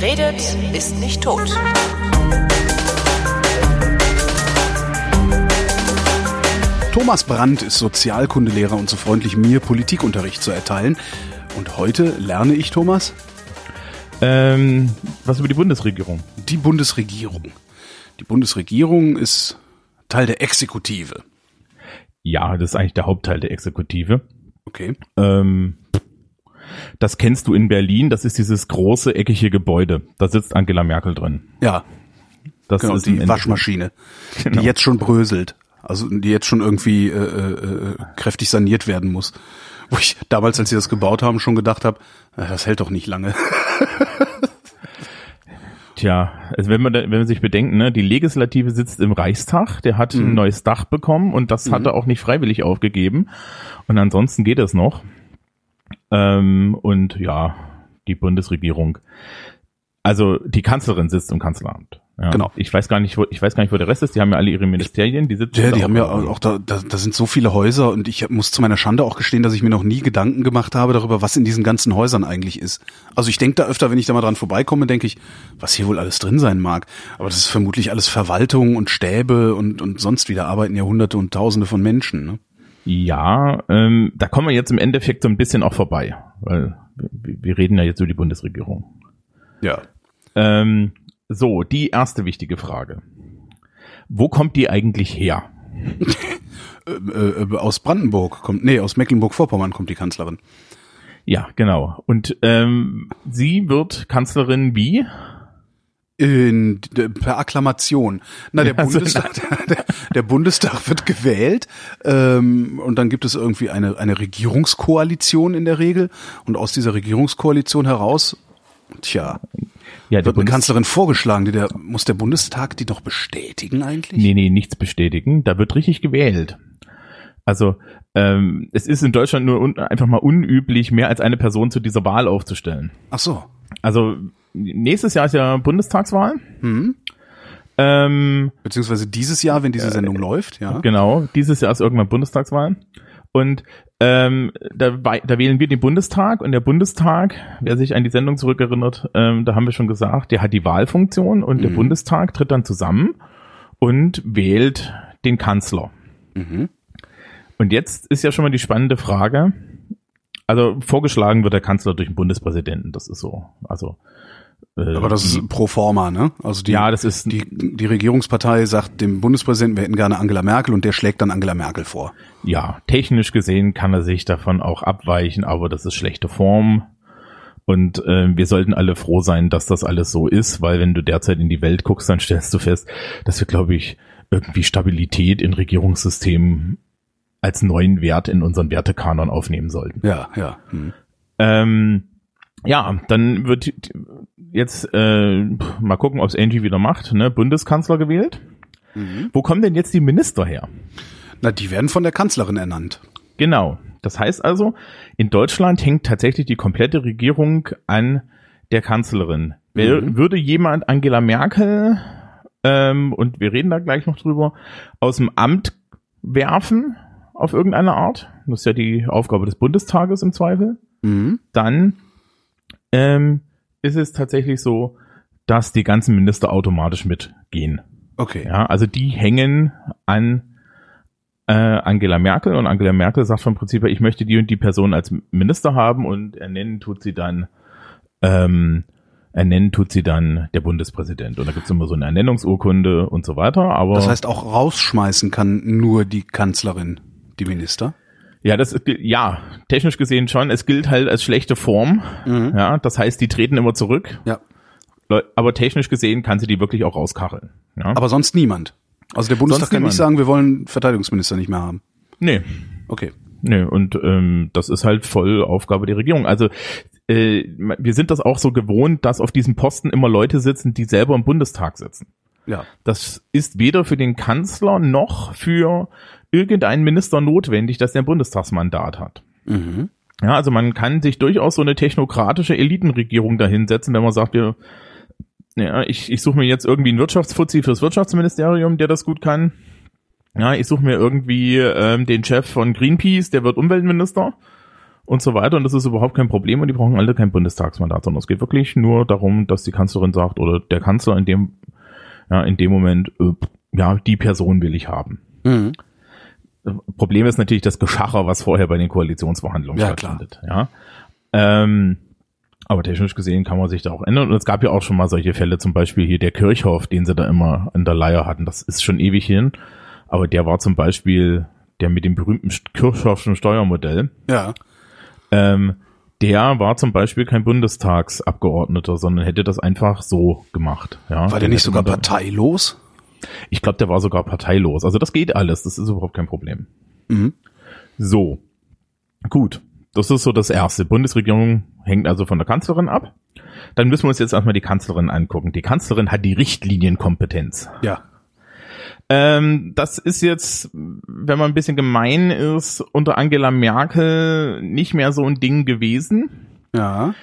Wer redet, ist nicht tot. Thomas Brandt ist Sozialkundelehrer und so freundlich, mir Politikunterricht zu erteilen. Und heute lerne ich, Thomas? Was über die Bundesregierung? Die Bundesregierung. Die Bundesregierung ist Teil der Exekutive. Ja, das ist eigentlich der Hauptteil der Exekutive. Okay. Das kennst du in Berlin, das ist dieses große, eckige Gebäude. Da sitzt Angela Merkel drin. Ja, das genau, ist die Waschmaschine, genau. Die jetzt schon bröselt. Also die jetzt schon irgendwie kräftig saniert werden muss. Wo ich damals, als sie das gebaut haben, schon gedacht habe, das hält doch nicht lange. Tja, also wenn man sich bedenkt, ne, die Legislative sitzt im Reichstag, der hat ein neues Dach bekommen und das hat er auch nicht freiwillig aufgegeben. Und ansonsten geht es noch. Und ja, die Bundesregierung. Also die Kanzlerin sitzt im Kanzleramt. Ja. Genau. Ich weiß gar nicht, wo der Rest ist. Die haben ja alle ihre Ministerien. Die sitzen. Ja, die haben ja auch da sind so viele Häuser und ich muss zu meiner Schande auch gestehen, dass ich mir noch nie Gedanken gemacht habe darüber, was in diesen ganzen Häusern eigentlich ist. Also ich denke da öfter, wenn ich da mal dran vorbeikomme, denke ich, was hier wohl alles drin sein mag. Aber das ist vermutlich alles Verwaltung und Stäbe und sonst wieder arbeiten ja Hunderte und Tausende von Menschen. Ne? Ja, da kommen wir jetzt im Endeffekt so ein bisschen auch vorbei, weil wir reden ja jetzt über die Bundesregierung. Ja. So, die erste wichtige Frage. Wo kommt die eigentlich her? Aus Brandenburg aus Mecklenburg-Vorpommern kommt die Kanzlerin. Ja, genau. Und sie wird Kanzlerin wie? Per Akklamation. Der Bundestag wird gewählt und dann gibt es irgendwie eine Regierungskoalition in der Regel und aus dieser Regierungskoalition heraus wird eine Kanzlerin vorgeschlagen. Muss der Bundestag die doch bestätigen eigentlich? Nee, nichts bestätigen. Da wird richtig gewählt. Also es ist in Deutschland nur einfach mal unüblich, mehr als eine Person zu dieser Wahl aufzustellen. Ach so. Also nächstes Jahr ist ja Bundestagswahl. Beziehungsweise dieses Jahr, wenn diese Sendung läuft, ja. Genau, dieses Jahr ist irgendwann Bundestagswahl. Und da wählen wir den Bundestag und der Bundestag, wer sich an die Sendung zurückerinnert, da haben wir schon gesagt, der hat die Wahlfunktion und der Bundestag tritt dann zusammen und wählt den Kanzler. Und jetzt ist ja schon mal die spannende Frage, also vorgeschlagen wird der Kanzler durch den Bundespräsidenten, das ist so, also aber das ist pro forma, ne? Also das ist die Regierungspartei sagt dem Bundespräsidenten, wir hätten gerne Angela Merkel und der schlägt dann Angela Merkel vor. Ja, technisch gesehen kann er sich davon auch abweichen, aber das ist schlechte Form. Und wir sollten alle froh sein, dass das alles so ist, weil wenn du derzeit in die Welt guckst, dann stellst du fest, dass wir, glaube ich, irgendwie Stabilität in Regierungssystemen als neuen Wert in unseren Wertekanon aufnehmen sollten. Ja. Ja, dann wird jetzt mal gucken, ob es Angie wieder macht, ne? Bundeskanzler gewählt. Wo kommen denn jetzt die Minister her? Die werden von der Kanzlerin ernannt. Genau. Das heißt also, in Deutschland hängt tatsächlich die komplette Regierung an der Kanzlerin. Würde jemand Angela Merkel, und wir reden da gleich noch drüber, aus dem Amt werfen auf irgendeine Art, das ist ja die Aufgabe des Bundestages im Zweifel, dann ist es tatsächlich so, dass die ganzen Minister automatisch mitgehen. Okay. Ja, also die hängen an Angela Merkel und Angela Merkel sagt vom Prinzip her, ich möchte die und die Person als Minister haben und ernennen tut sie dann der Bundespräsident. Und da gibt's immer so eine Ernennungsurkunde und so weiter. Aber das heißt, auch rausschmeißen kann nur die Kanzlerin, die Minister? Ja, technisch gesehen schon. Es gilt halt als schlechte Form. Ja, das heißt, die treten immer zurück. Ja. Aber technisch gesehen kann sie die wirklich auch rauskacheln. Ja? Aber sonst niemand. Also der Bundestag kann nicht sagen, wir wollen Verteidigungsminister nicht mehr haben. Nee. Okay. Nee, und das ist halt voll Aufgabe der Regierung. Also wir sind das auch so gewohnt, dass auf diesem Posten immer Leute sitzen, die selber im Bundestag sitzen. Ja. Das ist weder für den Kanzler noch für irgendeinen Minister notwendig, dass der ein Bundestagsmandat hat. Ja, also man kann sich durchaus so eine technokratische Elitenregierung dahinsetzen, wenn man sagt, ich suche mir jetzt irgendwie einen Wirtschaftsfuzzi fürs Wirtschaftsministerium, der das gut kann. Ja, ich suche mir irgendwie den Chef von Greenpeace, der wird Umweltminister. und so weiter. Und das ist überhaupt kein Problem und die brauchen alle kein Bundestagsmandat, sondern es geht wirklich nur darum, dass die Kanzlerin sagt oder der Kanzler in dem Moment, die Person will ich haben. Mhm. Problem ist natürlich das Geschacher, was vorher bei den Koalitionsverhandlungen stattfindet. Ja. Aber technisch gesehen kann man sich da auch ändern. Und es gab ja auch schon mal solche Fälle, zum Beispiel hier der Kirchhoff, den sie da immer in der Leier hatten. Das ist schon ewig hin. Aber der war zum Beispiel der mit dem berühmten Kirchhoffschen Steuermodell. Ja. Der war zum Beispiel kein Bundestagsabgeordneter, sondern hätte das einfach so gemacht. Ja. War der nicht sogar parteilos? Ich glaube, der war sogar parteilos. Also das geht alles. Das ist überhaupt kein Problem. Mhm. So. Gut. Das ist so das Erste. Bundesregierung hängt also von der Kanzlerin ab. Dann müssen wir uns jetzt erstmal die Kanzlerin angucken. Die Kanzlerin hat die Richtlinienkompetenz. Ja. Das ist jetzt, wenn man ein bisschen gemein ist, unter Angela Merkel nicht mehr so ein Ding gewesen. Ja.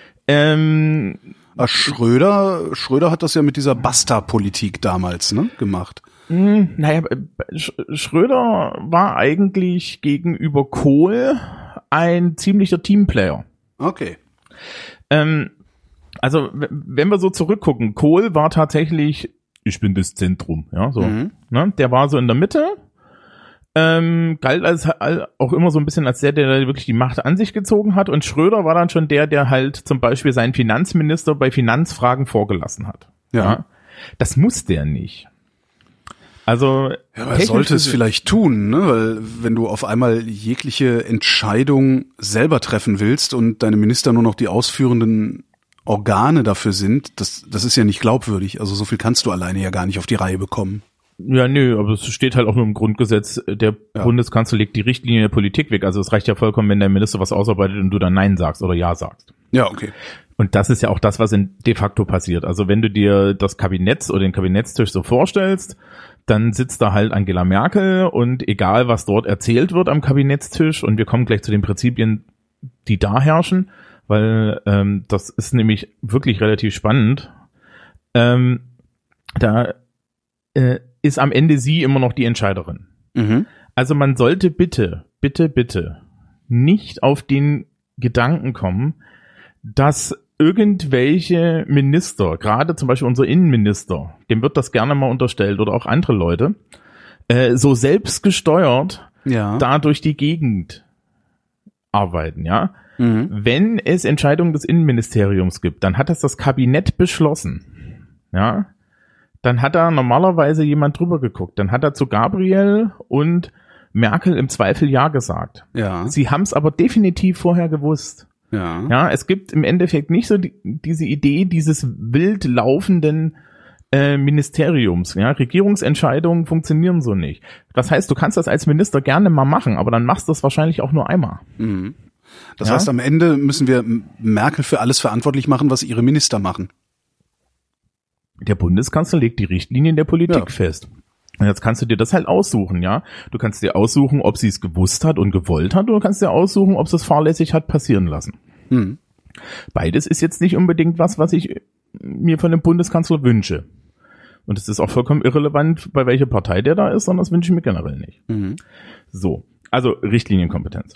Schröder hat das ja mit dieser Basta-Politik damals, ne, gemacht. Naja, Schröder war eigentlich gegenüber Kohl ein ziemlicher Teamplayer. Okay. Also, wenn wir so zurückgucken, Kohl war tatsächlich, ich bin das Zentrum, ja, so. Ne? Der war so in der Mitte, galt als auch immer so ein bisschen als der wirklich die Macht an sich gezogen hat, und Schröder war dann schon der halt zum Beispiel seinen Finanzminister bei Finanzfragen vorgelassen hat. Ja. Das muss der nicht. Also, ja, aber er sollte es vielleicht tun, ne? Weil wenn du auf einmal jegliche Entscheidung selber treffen willst und deine Minister nur noch die ausführenden Organe dafür sind, das ist ja nicht glaubwürdig. Also so viel kannst du alleine ja gar nicht auf die Reihe bekommen. Ja, nö, aber es steht halt auch nur im Grundgesetz, der Bundeskanzler legt die Richtlinie der Politik weg. Also es reicht ja vollkommen, wenn der Minister was ausarbeitet und du dann Nein sagst oder Ja sagst. Ja, okay. Und das ist ja auch das, was de facto passiert. Also wenn du dir das Kabinett oder den Kabinettstisch so vorstellst, dann sitzt da halt Angela Merkel und egal, was dort erzählt wird am Kabinettstisch, und wir kommen gleich zu den Prinzipien, die da herrschen, weil das ist nämlich wirklich relativ spannend. Da ist am Ende sie immer noch die Entscheiderin. Mhm. Also man sollte bitte nicht auf den Gedanken kommen, dass irgendwelche Minister, gerade zum Beispiel unser Innenminister, dem wird das gerne mal unterstellt, oder auch andere Leute, so selbstgesteuert da durch die Gegend arbeiten, ja. Mhm. Wenn es Entscheidungen des Innenministeriums gibt, dann hat das Kabinett beschlossen, ja. Dann hat da normalerweise jemand drüber geguckt. Dann hat er zu Gabriel und Merkel im Zweifel Ja gesagt. Ja. Sie haben es aber definitiv vorher gewusst. Ja. Ja, es gibt im Endeffekt nicht so diese Idee dieses wild laufenden Ministeriums. Ja, Regierungsentscheidungen funktionieren so nicht. Das heißt, du kannst das als Minister gerne mal machen, aber dann machst du das wahrscheinlich auch nur einmal. Mhm. Das heißt, am Ende müssen wir Merkel für alles verantwortlich machen, was ihre Minister machen. Der Bundeskanzler legt die Richtlinien der Politik fest. Und jetzt kannst du dir das halt aussuchen, ja. Du kannst dir aussuchen, ob sie es gewusst hat und gewollt hat, oder du kannst dir aussuchen, ob sie es fahrlässig hat passieren lassen. Mhm. Beides ist jetzt nicht unbedingt was ich mir von dem Bundeskanzler wünsche. Und es ist auch vollkommen irrelevant, bei welcher Partei der da ist, sondern das wünsche ich mir generell nicht. Mhm. So, also Richtlinienkompetenz.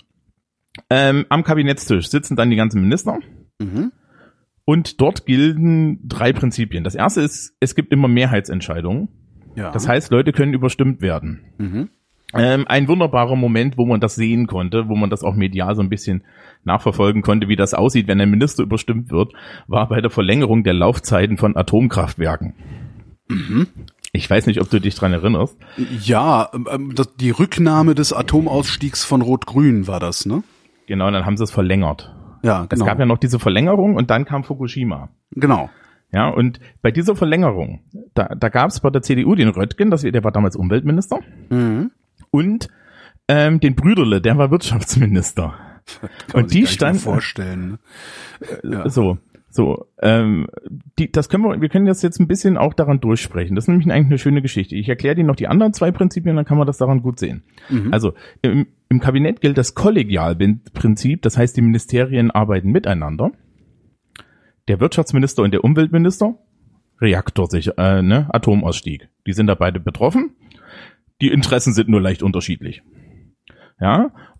Am Kabinettstisch sitzen dann die ganzen Minister. Mhm. Und dort gelten 3 Prinzipien. Das erste ist, es gibt immer Mehrheitsentscheidungen. Ja. Das heißt, Leute können überstimmt werden. Mhm. Ein wunderbarer Moment, wo man das sehen konnte, wo man das auch medial so ein bisschen nachverfolgen konnte, wie das aussieht, wenn ein Minister überstimmt wird, war bei der Verlängerung der Laufzeiten von Atomkraftwerken. Mhm. Ich weiß nicht, ob du dich dran erinnerst. Ja, die Rücknahme des Atomausstiegs von Rot-Grün war das, ne? Genau, dann haben sie es verlängert. Ja, genau. Es gab ja noch diese Verlängerung und dann kam Fukushima. Genau. Ja, und bei dieser Verlängerung, da gab es bei der CDU den Röttgen, der war damals Umweltminister, und den Brüderle, der war Wirtschaftsminister. Und die standen vorstellen. Ja. Wir können das jetzt ein bisschen auch daran durchsprechen. Das ist nämlich eigentlich eine schöne Geschichte. Ich erkläre dir noch die anderen 2 Prinzipien, dann kann man das daran gut sehen. Mhm. Also im Kabinett gilt das Kollegialprinzip, das heißt, die Ministerien arbeiten miteinander. Der Wirtschaftsminister und der Umweltminister, Atomausstieg. Die sind da beide betroffen. Die Interessen sind nur leicht unterschiedlich. Ja,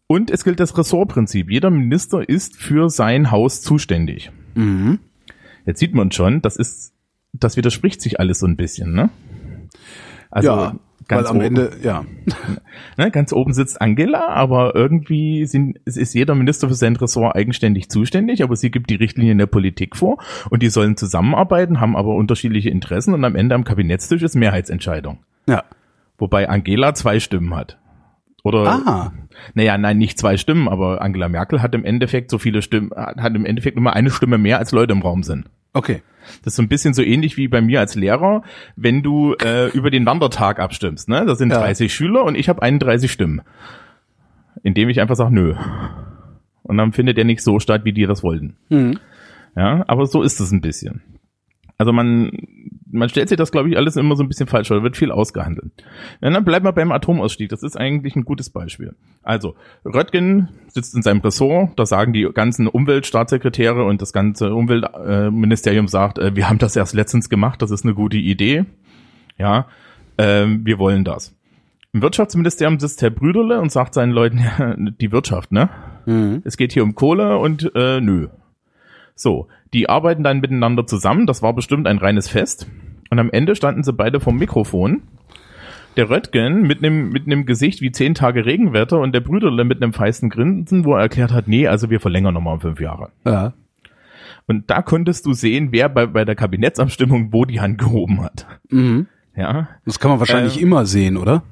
Und es gilt das Ressortprinzip. Jeder Minister ist für sein Haus zuständig. Mhm. Jetzt sieht man schon, das widerspricht sich alles so ein bisschen, ne? Also ja, ganz weil am oben, Ende, ja. Ne, ganz oben sitzt Angela, aber irgendwie ist jeder Minister für sein Ressort eigenständig zuständig, aber sie gibt die Richtlinien der Politik vor und die sollen zusammenarbeiten, haben aber unterschiedliche Interessen und am Ende am Kabinettstisch ist Mehrheitsentscheidung. Ja. Wobei Angela 2 Stimmen hat. Oder, nein, nicht 2 Stimmen, aber Angela Merkel hat im Endeffekt so viele Stimmen, hat im Endeffekt immer eine Stimme mehr, als Leute im Raum sind. Okay. Das ist so ein bisschen so ähnlich wie bei mir als Lehrer, wenn du über den Wandertag abstimmst, ne? Das sind 30 Schüler und ich habe 31 Stimmen. Indem ich einfach sage, nö. Und dann findet er nicht so statt, wie die das wollten. Mhm. Ja, aber so ist es ein bisschen. Also man stellt sich das, glaube ich, alles immer so ein bisschen falsch vor. Da wird viel ausgehandelt. Ja, dann bleiben wir beim Atomausstieg. Das ist eigentlich ein gutes Beispiel. Also, Röttgen sitzt in seinem Ressort. Da sagen die ganzen Umweltstaatssekretäre und das ganze Umweltministerium sagt, wir haben das erst letztens gemacht. Das ist eine gute Idee. Ja, wir wollen das. Im Wirtschaftsministerium sitzt Herr Brüderle und sagt seinen Leuten, ja, die Wirtschaft, ne? Mhm. Es geht hier um Kohle und nö. So, die arbeiten dann miteinander zusammen, das war bestimmt ein reines Fest. Und am Ende standen sie beide vorm Mikrofon. Der Röttgen mit einem Gesicht wie 10 Tage Regenwetter und der Brüderle mit einem feisten Grinsen, wo er erklärt hat, nee, also wir verlängern nochmal um 5 Jahre. Ja. Und da konntest du sehen, wer bei der Kabinettsabstimmung wo die Hand gehoben hat. Mhm. Ja. Das kann man wahrscheinlich immer sehen, oder?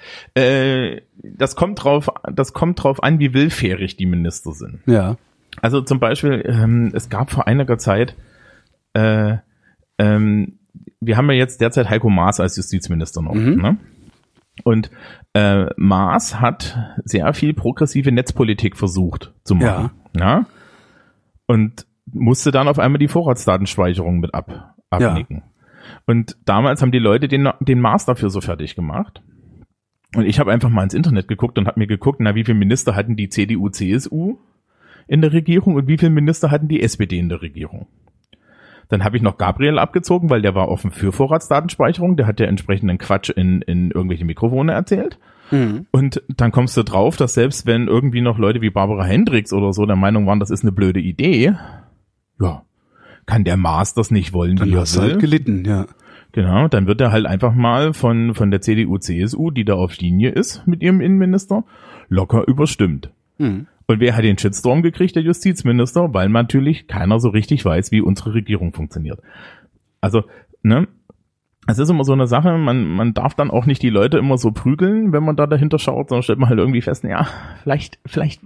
Das kommt drauf an, wie willfährig die Minister sind. Ja. Also zum Beispiel, es gab vor einiger Zeit, wir haben ja jetzt derzeit Heiko Maas als Justizminister noch. Ne? Und Maas hat sehr viel progressive Netzpolitik versucht zu machen. Ja. Und musste dann auf einmal die Vorratsdatenspeicherung mit abnicken. Ja. Und damals haben die Leute den Maas dafür so fertig gemacht. Und ich habe einfach mal ins Internet geguckt und habe mir geguckt, wie viele Minister hatten die CDU, CSU in der Regierung und wie viele Minister hatten die SPD in der Regierung. Dann habe ich noch Gabriel abgezogen, weil der war offen für Vorratsdatenspeicherung, der hat ja entsprechenden Quatsch in irgendwelche Mikrofone erzählt. Mhm. Und dann kommst du drauf, dass selbst wenn irgendwie noch Leute wie Barbara Hendricks oder so der Meinung waren, das ist eine blöde Idee, ja, kann der Maas das nicht wollen, dann wie er will. Halt gelitten, ja. Genau, dann wird er halt einfach mal von der CDU, CSU, die da auf Linie ist mit ihrem Innenminister, locker überstimmt. Mhm. Und wer hat den Shitstorm gekriegt? Der Justizminister, weil natürlich keiner so richtig weiß, wie unsere Regierung funktioniert. Also, ne, es ist immer so eine Sache, man darf dann auch nicht die Leute immer so prügeln, wenn man da dahinter schaut, sondern stellt man halt irgendwie fest, ja, vielleicht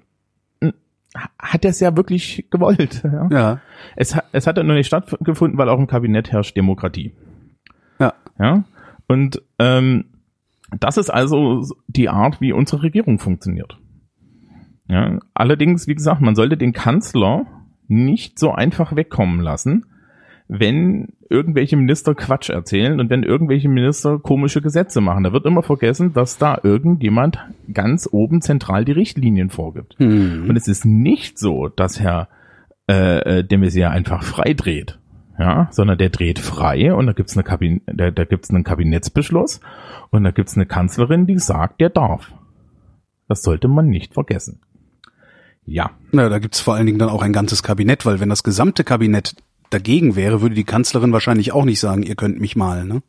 hat er es ja wirklich gewollt. Ja. Ja. Es hat ja nur nicht stattgefunden, weil auch im Kabinett herrscht Demokratie. Ja. Ja. Und das ist also die Art, wie unsere Regierung funktioniert. Ja, allerdings, wie gesagt, man sollte den Kanzler nicht so einfach wegkommen lassen, wenn irgendwelche Minister Quatsch erzählen und wenn irgendwelche Minister komische Gesetze machen. Da wird immer vergessen, dass da irgendjemand ganz oben zentral die Richtlinien vorgibt. Mhm. Und es ist nicht so, dass Herr de Maizière einfach frei dreht, ja, sondern der dreht frei und da gibt's einen Kabinettsbeschluss und da gibt's eine Kanzlerin, die sagt, der darf. Das sollte man nicht vergessen. Ja. Na, da gibt's vor allen Dingen dann auch ein ganzes Kabinett, weil wenn das gesamte Kabinett dagegen wäre, würde die Kanzlerin wahrscheinlich auch nicht sagen, ihr könnt mich mal, ne?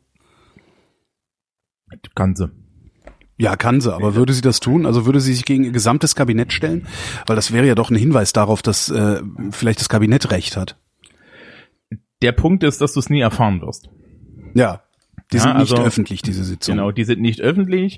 Kann sie. Ja, kann sie, aber würde sie das tun? Also würde sie sich gegen ihr gesamtes Kabinett stellen? Weil das wäre ja doch ein Hinweis darauf, dass vielleicht das Kabinett recht hat. Der Punkt ist, dass du es nie erfahren wirst. Ja, die sind nicht öffentlich, diese Sitzungen. Genau, die sind nicht öffentlich.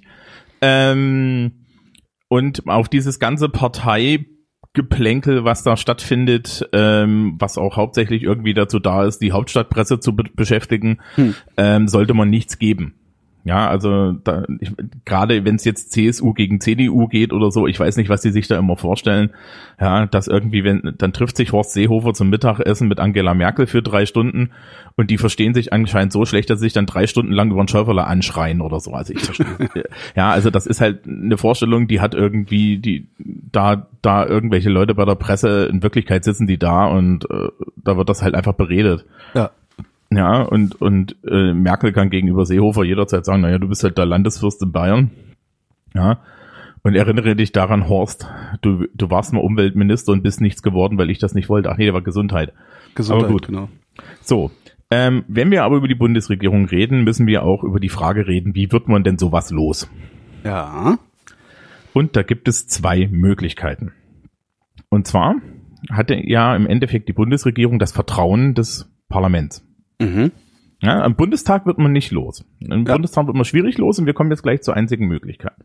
Und auf dieses ganze Parteigeplänkel, was da stattfindet, was auch hauptsächlich irgendwie dazu da ist, die Hauptstadtpresse zu beschäftigen, sollte man nichts geben. Ja, also gerade wenn es jetzt CSU gegen CDU geht oder so, ich weiß nicht, was die sich da immer vorstellen. Ja, dass irgendwie, dann trifft sich Horst Seehofer zum Mittagessen mit Angela Merkel für 3 Stunden und die verstehen sich anscheinend so schlecht, dass sie sich dann 3 Stunden lang über den Schäuferle anschreien oder so. Also ich verstehe. Ja, also das ist halt eine Vorstellung, die hat irgendwie, da irgendwelche Leute bei der Presse, in Wirklichkeit sitzen die da und da wird das halt einfach beredet. Ja. Ja, und Merkel kann gegenüber Seehofer jederzeit sagen, naja, du bist halt der Landesfürst in Bayern. Ja. Und erinnere dich daran, Horst, du warst mal Umweltminister und bist nichts geworden, weil ich das nicht wollte. Ach nee, der war Gesundheit. Gesundheit, aber gut. Genau. So, wenn wir aber über die Bundesregierung reden, müssen wir auch über die Frage reden, wie wird man denn sowas los? Ja. Und da gibt es zwei Möglichkeiten. Und zwar hatte ja im Endeffekt die Bundesregierung das Vertrauen des Parlaments. Mhm. Ja, am Bundestag wird man nicht los. Im Bundestag wird man schwierig los und wir kommen jetzt gleich zur einzigen Möglichkeit.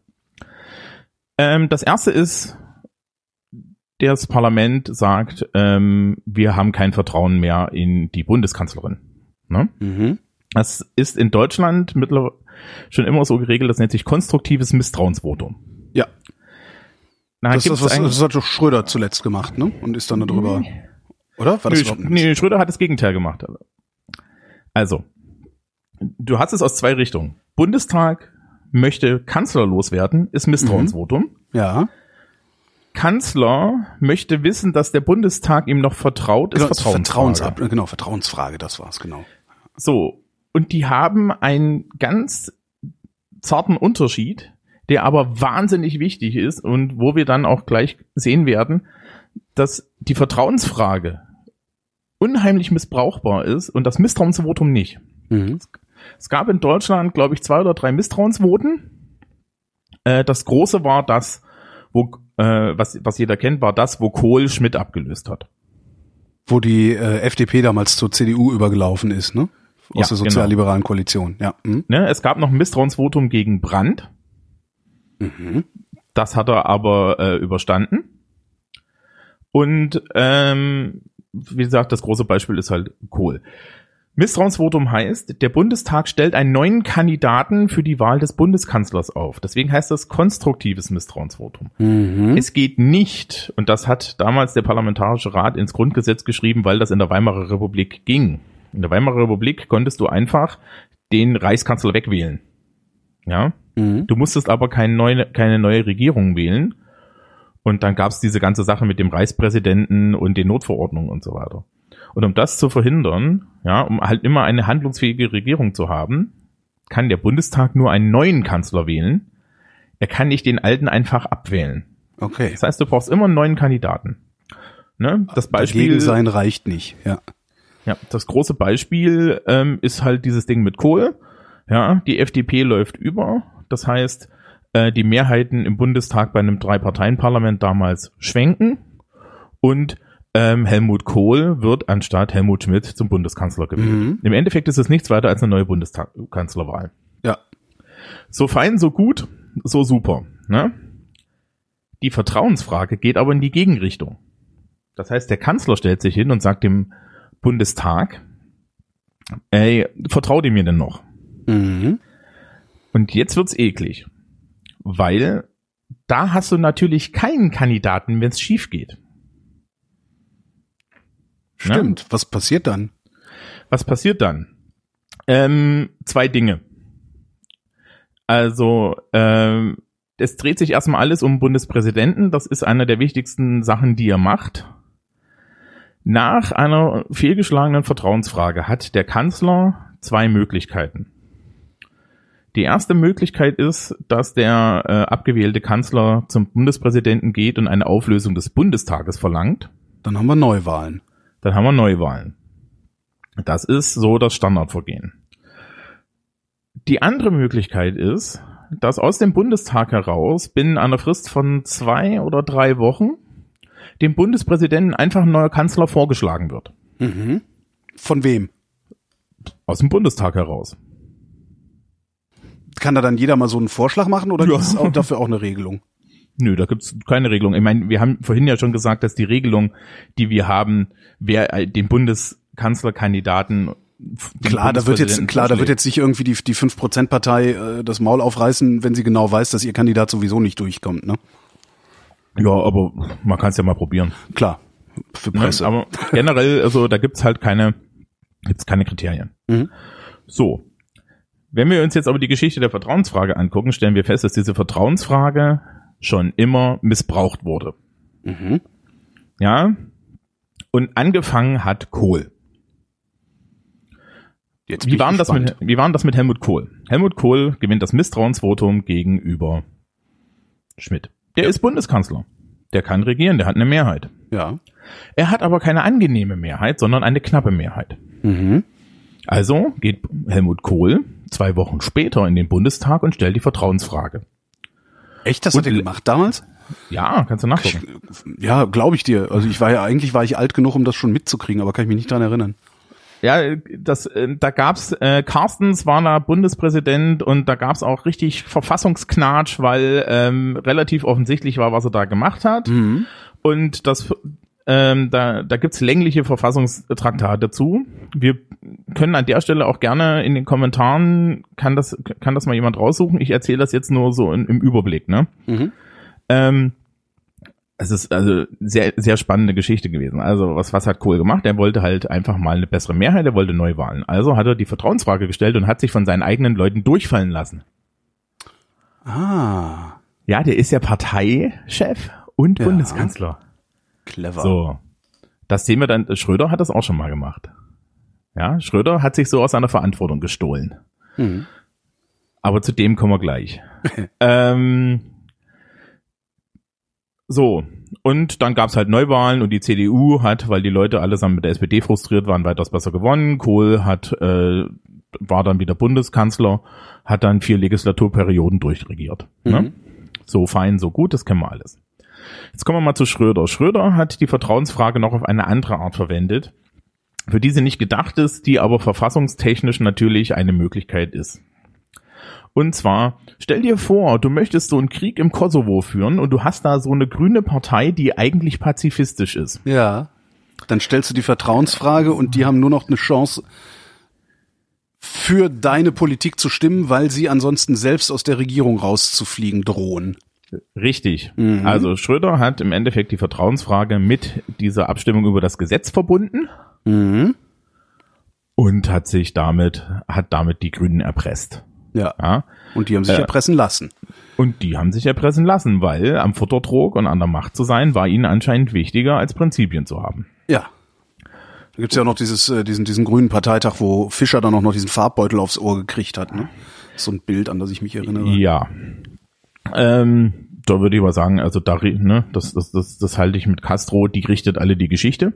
Das erste ist, das Parlament sagt, wir haben kein Vertrauen mehr in die Bundeskanzlerin. Ne? Mhm. Das ist in Deutschland mittlerweile schon immer so geregelt, das nennt sich konstruktives Misstrauensvotum. Ja. Das Das hat doch Schröder zuletzt gemacht, ne? Und ist dann darüber, oder? War das überhaupt nichts? Nee, Schröder hat das Gegenteil gemacht. Also, du hast es aus zwei Richtungen. Bundestag möchte Kanzler loswerden, ist Misstrauensvotum. Ja. Kanzler möchte wissen, dass der Bundestag ihm noch vertraut, ist Vertrauensfrage. Vertrauensfrage, das war's, genau. So, und die haben einen ganz zarten Unterschied, der aber wahnsinnig wichtig ist und wo wir dann auch gleich sehen werden, dass die Vertrauensfrage unheimlich missbrauchbar ist und das Misstrauensvotum nicht. Mhm. Es gab in Deutschland, glaube ich, 2 oder 3 Misstrauensvoten. Das große war das, wo was jeder kennt, war das, wo Kohl Schmidt abgelöst hat. Wo die FDP damals zur CDU übergelaufen ist, ne? Aus der sozialliberalen Koalition, ja. Mhm. Ne, es gab noch ein Misstrauensvotum gegen Brandt. Mhm. Das hat er aber überstanden. Und wie gesagt, das große Beispiel ist halt Kohl. Misstrauensvotum heißt, der Bundestag stellt einen neuen Kandidaten für die Wahl des Bundeskanzlers auf. Deswegen heißt das konstruktives Misstrauensvotum. Mhm. Es geht nicht, und das hat damals der Parlamentarische Rat ins Grundgesetz geschrieben, weil das in der Weimarer Republik ging. In der Weimarer Republik konntest du einfach den Reichskanzler wegwählen. Ja? Mhm. Du musstest aber keine neue Regierung wählen. Und dann gab es diese ganze Sache mit dem Reichspräsidenten und den Notverordnungen und so weiter. Und um das zu verhindern, ja, um halt immer eine handlungsfähige Regierung zu haben, kann der Bundestag nur einen neuen Kanzler wählen. Er kann nicht den alten einfach abwählen. Okay. Das heißt, du brauchst immer einen neuen Kandidaten. Ne? Das Beispiel Dagegen sein reicht nicht, ja. Ja, das große Beispiel ist halt dieses Ding mit Kohl. Ja, die FDP läuft über. Das heißt, die Mehrheiten im Bundestag bei einem 3-Parteien-Parlament damals schwenken und Helmut Kohl wird anstatt Helmut Schmidt zum Bundeskanzler gewählt. Mhm. Im Endeffekt ist es nichts weiter als eine neue Bundeskanzlerwahl. Ja. So fein, so gut, so super. Ne? Die Vertrauensfrage geht aber in die Gegenrichtung. Das heißt, der Kanzler stellt sich hin und sagt dem Bundestag, ey, vertraut ihr mir denn noch? Mhm. Und jetzt wird's eklig, weil da hast du natürlich keinen Kandidaten, wenn es schief geht. Stimmt. Ja? Was passiert dann? Was passiert dann? 2 Dinge. Also, es dreht sich erstmal alles um Bundespräsidenten. Das ist eine der wichtigsten Sachen, die er macht. Nach einer fehlgeschlagenen Vertrauensfrage hat der Kanzler 2 Möglichkeiten. Die erste Möglichkeit ist, dass der abgewählte Kanzler zum Bundespräsidenten geht und eine Auflösung des Bundestages verlangt. Dann haben wir Neuwahlen. Das ist so das Standardvorgehen. Die andere Möglichkeit ist, dass aus dem Bundestag heraus binnen einer Frist von 2 oder 3 Wochen dem Bundespräsidenten einfach ein neuer Kanzler vorgeschlagen wird. Mhm. Von wem? Aus dem Bundestag heraus. Kann da dann jeder mal so einen Vorschlag machen oder gibt es dafür auch eine Regelung? Nö, da gibt's keine Regelung. Ich meine, wir haben vorhin ja schon gesagt, dass die Regelung, die wir haben, wer den Bundeskanzlerkandidaten Klar, da wird jetzt nicht irgendwie die 5%-Partei das Maul aufreißen, wenn sie genau weiß, dass ihr Kandidat sowieso nicht durchkommt, ne? Ja, aber man kann es ja mal probieren. Klar, für Presse. Ja, aber generell, also da gibt's keine Kriterien. Mhm. So. Wenn wir uns jetzt aber die Geschichte der Vertrauensfrage angucken, stellen wir fest, dass diese Vertrauensfrage schon immer missbraucht wurde. Mhm. Ja. Und angefangen hat Kohl. Wie war das mit Helmut Kohl? Helmut Kohl gewinnt das Misstrauensvotum gegenüber Schmidt. Der ist Bundeskanzler. Der kann regieren, der hat eine Mehrheit. Ja. Er hat aber keine angenehme Mehrheit, sondern eine knappe Mehrheit. Mhm. Also geht Helmut Kohl 2 Wochen später in den Bundestag und stellt die Vertrauensfrage. Echt, das hat er gemacht damals? Ja, kannst du nachgucken. Ja, glaube ich dir. Also eigentlich war ich alt genug, um das schon mitzukriegen, aber kann ich mich nicht dran erinnern. Ja, da gab's Carstens war da Bundespräsident und da gab's auch richtig Verfassungsknatsch, weil relativ offensichtlich war, was er da gemacht hat. Mhm. Und da gibt's längliche Verfassungstraktate dazu. Wir können an der Stelle auch gerne in den Kommentaren, kann das mal jemand raussuchen. Ich erzähle das jetzt nur so im Überblick, ne? Mhm. Es ist also sehr, sehr spannende Geschichte gewesen. Also was hat Kohl gemacht? Er wollte halt einfach mal eine bessere Mehrheit, er wollte Neuwahlen. Also hat er die Vertrauensfrage gestellt und hat sich von seinen eigenen Leuten durchfallen lassen. Ah. Ja, der ist ja Parteichef und Bundeskanzler. Clever. So. Das sehen wir dann, Schröder hat das auch schon mal gemacht. Ja, Schröder hat sich so aus seiner Verantwortung gestohlen. Mhm. Aber zu dem kommen wir gleich. So, und dann gab's halt Neuwahlen und die CDU hat, weil die Leute allesamt mit der SPD frustriert waren, weitaus besser gewonnen. Kohl war dann wieder Bundeskanzler, hat dann 4 Legislaturperioden durchregiert. Mhm. Ne? So fein, so gut, das kennen wir alles. Jetzt kommen wir mal zu Schröder. Schröder hat die Vertrauensfrage noch auf eine andere Art verwendet, für die sie nicht gedacht ist, die aber verfassungstechnisch natürlich eine Möglichkeit ist. Und zwar, stell dir vor, du möchtest so einen Krieg im Kosovo führen und du hast da so eine grüne Partei, die eigentlich pazifistisch ist. Ja, dann stellst du die Vertrauensfrage und die haben nur noch eine Chance, für deine Politik zu stimmen, weil sie ansonsten selbst aus der Regierung rauszufliegen drohen. Richtig. Mhm. Also Schröder hat im Endeffekt die Vertrauensfrage mit dieser Abstimmung über das Gesetz verbunden und hat damit die Grünen erpresst. Ja. Und die haben sich erpressen lassen. Und die haben sich erpressen lassen, weil am Futtertrog und an der Macht zu sein, war ihnen anscheinend wichtiger, als Prinzipien zu haben. Ja. Da gibt's ja auch noch diesen grünen Parteitag, wo Fischer dann auch noch diesen Farbbeutel aufs Ohr gekriegt hat. Ne? So ein Bild, an das ich mich erinnere. Ja. Da würde ich mal sagen, also das halte ich mit Castro, die richtet alle die Geschichte.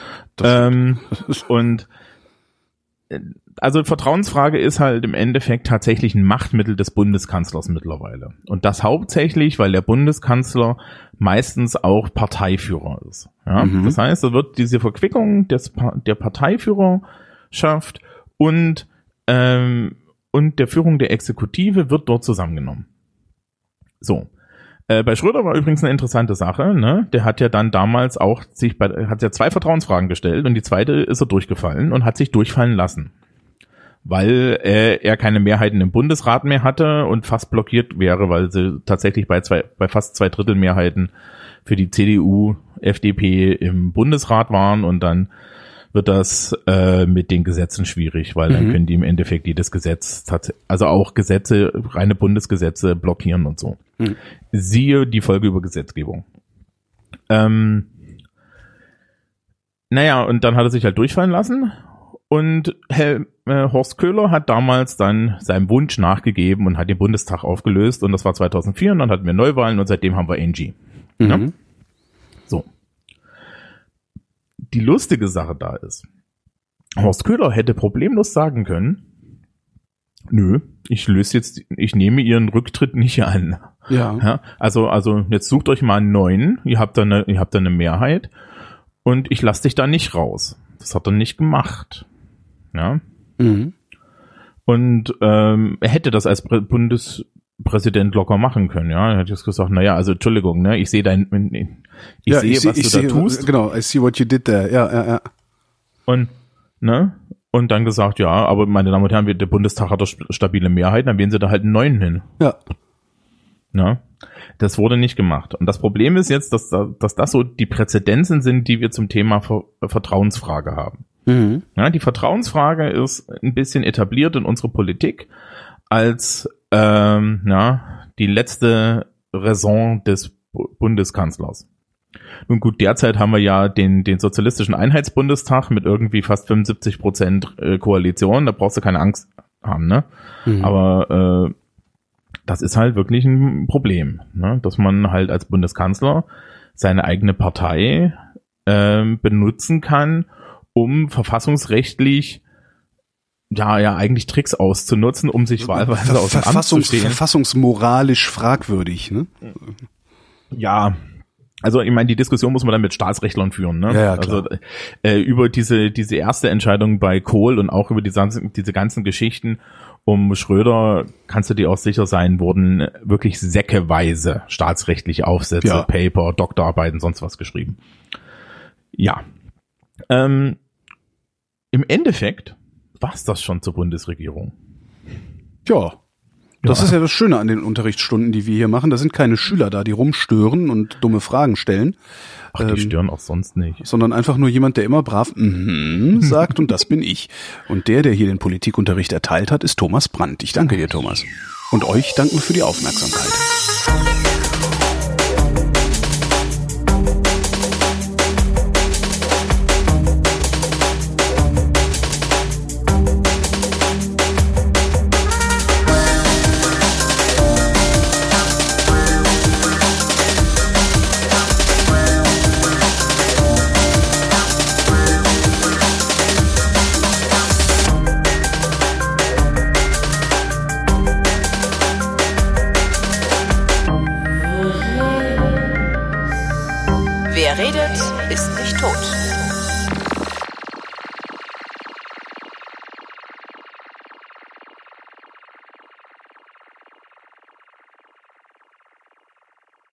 Und also Vertrauensfrage ist halt im Endeffekt tatsächlich ein Machtmittel des Bundeskanzlers mittlerweile. Und das hauptsächlich, weil der Bundeskanzler meistens auch Parteiführer ist. Ja? Mhm. Das heißt, da wird diese Verquickung der Parteiführerschaft und der Führung der Exekutive wird dort zusammengenommen. So. Bei Schröder war übrigens eine interessante Sache, ne? Der hat ja dann damals auch hat ja 2 Vertrauensfragen gestellt und die zweite ist er durchgefallen und hat sich durchfallen lassen. Weil er keine Mehrheiten im Bundesrat mehr hatte und fast blockiert wäre, weil sie tatsächlich bei fast 2/3 Mehrheiten für die CDU, FDP im Bundesrat waren und dann wird das mit den Gesetzen schwierig, weil dann können die im Endeffekt jedes Gesetz, also auch Gesetze, reine Bundesgesetze blockieren und so. Siehe die Folge über Gesetzgebung. Naja, und dann hat er sich halt durchfallen lassen und Horst Köhler hat damals dann seinem Wunsch nachgegeben und hat den Bundestag aufgelöst und das war 2004 und dann hatten wir Neuwahlen und seitdem haben wir NG. Ja? So. Die lustige Sache da ist, Horst Köhler hätte problemlos sagen können, nö, ich nehme ihren Rücktritt nicht an. Ja. Also jetzt sucht euch mal einen neuen, ihr habt da eine Mehrheit und ich lasse dich da nicht raus. Das hat er nicht gemacht. Ja. Mhm. Und er hätte das als Bundespräsident locker machen können, ja. Er hat jetzt gesagt, naja, also Entschuldigung, ne, ich sehe was du da tust. Genau, I see what you did there, ja. Und dann gesagt, ja, aber meine Damen und Herren, der Bundestag hat doch stabile Mehrheit, dann wählen sie da halt einen neuen hin. Ja. Ja. Das wurde nicht gemacht. Und das Problem ist jetzt, dass das so die Präzedenzen sind, die wir zum Thema Vertrauensfrage haben. Mhm. Ja, die Vertrauensfrage ist ein bisschen etabliert in unserer Politik als die letzte Raison des Bundeskanzlers. Nun gut, derzeit haben wir ja den sozialistischen Einheitsbundestag mit irgendwie fast 75% Koalition, da brauchst du keine Angst haben, ne? Mhm. Aber das ist halt wirklich ein Problem, ne? Dass man halt als Bundeskanzler seine eigene Partei benutzen kann, um verfassungsrechtlich eigentlich Tricks auszunutzen, um sich wahlweise aus dem Amt zu stehen. Verfassungsmoralisch fragwürdig, ne? Ja, also ich meine, die Diskussion muss man dann mit Staatsrechtlern führen, ne? Ja, klar. Also über diese erste Entscheidung bei Kohl und auch über diese ganzen Geschichten um Schröder, kannst du dir auch sicher sein, wurden wirklich säckeweise staatsrechtliche Aufsätze, Paper, Doktorarbeiten, sonst was geschrieben. Ja. Im Endeffekt war's das schon zur Bundesregierung. Ja. Das ist ja das Schöne an den Unterrichtsstunden, die wir hier machen. Da sind keine Schüler da, die rumstören und dumme Fragen stellen. Ach, die stören auch sonst nicht. Sondern einfach nur jemand, der immer brav sagt, und das bin ich. Und der hier den Politikunterricht erteilt hat, ist Thomas Brandt. Ich danke dir, Thomas. Und euch danken wir für die Aufmerksamkeit. Wer redet, ist nicht tot.